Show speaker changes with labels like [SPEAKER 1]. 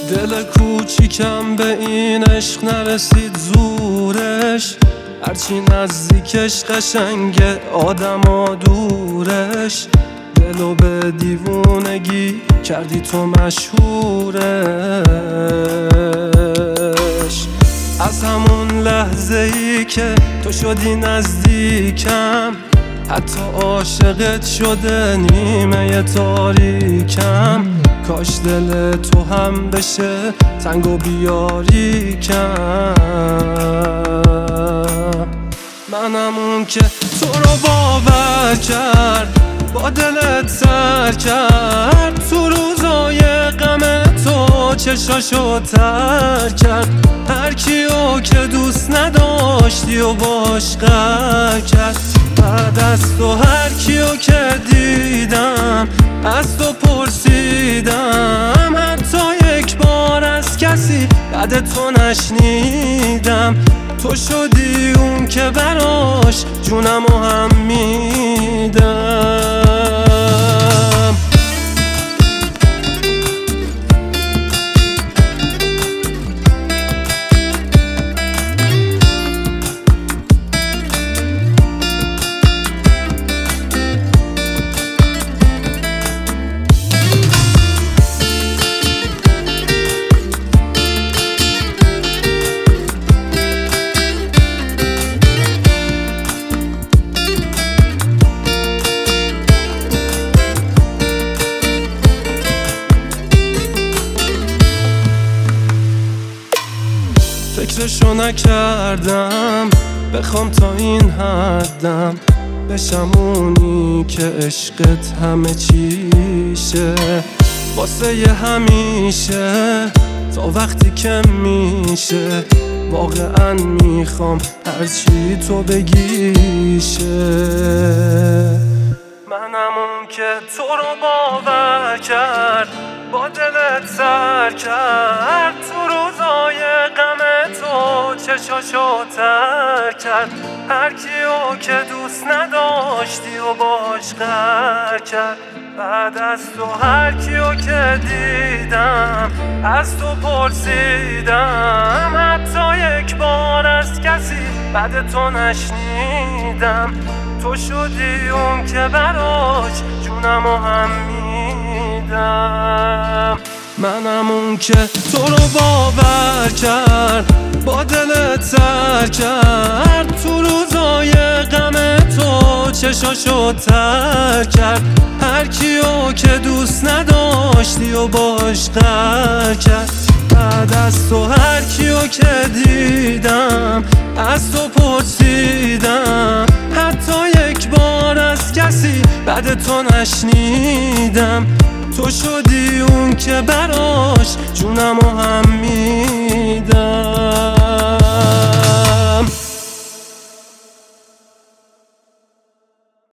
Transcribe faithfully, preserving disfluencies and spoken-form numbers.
[SPEAKER 1] دل کوچیکم به این عشق نرسید زورش، هرچی نزدیکش قشنگه آدما دورش. دلو به دیوونگی کردی تو مشهورش. از همون لحظه ای که تو شدی نزدیکم، حتی عاشقت شده نیمه تاریکم. کاش دل تو هم بشه تنگ و بیاریکم. منم اون که تو رو باور کرد، با دلت سر کرد. تو روزای غم تو چشاشو تر کرد. هر کیو که دوست نداشتی و باش قهر کرد. بعد از تو هر کیو که دیدم از تو پرسیدم، حتی یک بار از کسی بعد تو نشنیدم. تو شدی اون که براش جونمو هم میدم. فکرشو نکردم بخوام تا این حدم بشم اونی که عشقت همه چیشه. واسه ی همیشه تا وقتی که میشه، واقعا میخوام هرچی تو بگیشه. منم اون که تو رو باور کرد، با دلت سر کرد. تو روزای غم تو چشاشو تر کرد. هر کیو که دوست نداشتی و باش قهر کرد. بعد از تو هر کیو که دیدم از تو پرسیدم، حتی یک بار از کسی بعد تو نشنیدم. تو شدی اون که براش جونمو هم میدم. منم اون که تو رو باور کرد، با دلت سر کرد. تو روزای غم تو چشاشو تر کرد. هر کیو که دوست نداشتی و باش قهر کرد. بعد از تو هر کیو که دیدم از تو پرسیدم، حتی یک بار از کسی بعد تو نشنیدم. تو شدی اون که براش جونمو هم میدم.